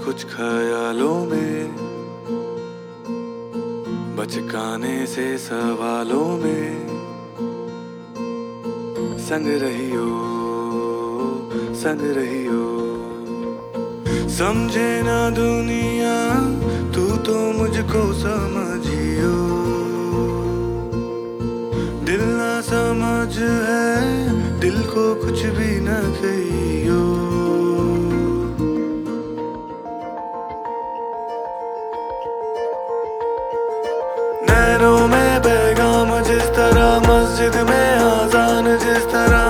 कुछ ख्यालों में, बचकाने से सवालों में, संग रहियो संग रहियो। समझे ना दुनिया तू तो मुझको समझियो, दिल ना समझ है दिल को कुछ भी न कहियो। नैनों में पैगाम जिस तरह, मस्जिद में आजान जिस तरह,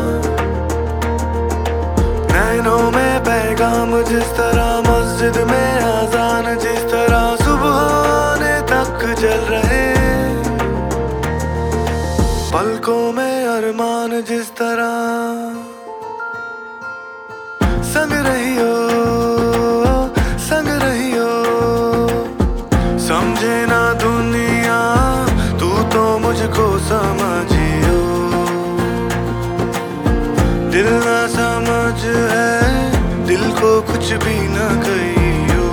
नैनों में पैगाम जिस तरह, मस्जिद में आजान जिस तरह, सुबह आने तक जल रहे पलकों में अरमान जिस तरह। संग रहियो संग रहियो, समझे ना दुनिया तू तो मुझको समझियो, दिल ना समझ है दिल को कुछ भी न कहियो।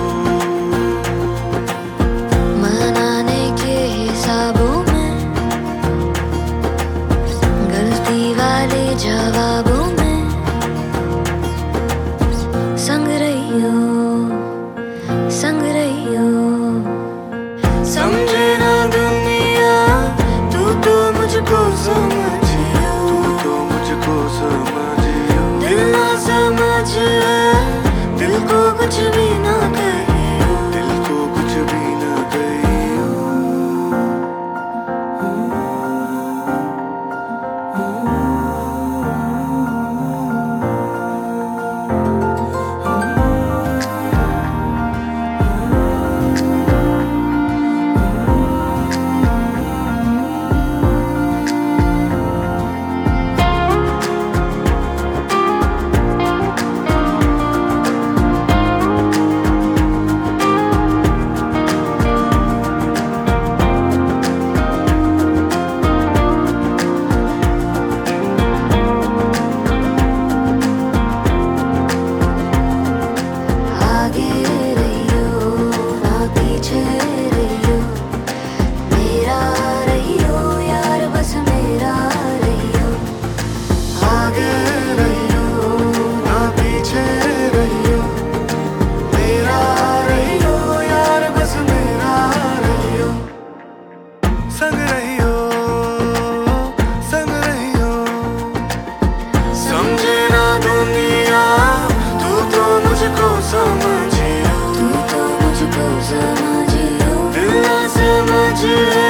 मनाने के हिसाबों में, गलती वाले जवाबों में, संग रहियो संग रहियो। समझे ना दुनिया तू तो मुझको समझियो, तू तो मुझको समझियो, दिल ना समझ है दिल को कुछ भी ना कहियो, दिल को कुछ भी न कहियो। संग रहियो संग रहियो, समझे ना दुनिया तू तो मुझको समझियो, तू तो मुझको समझियो, दिल ना समझ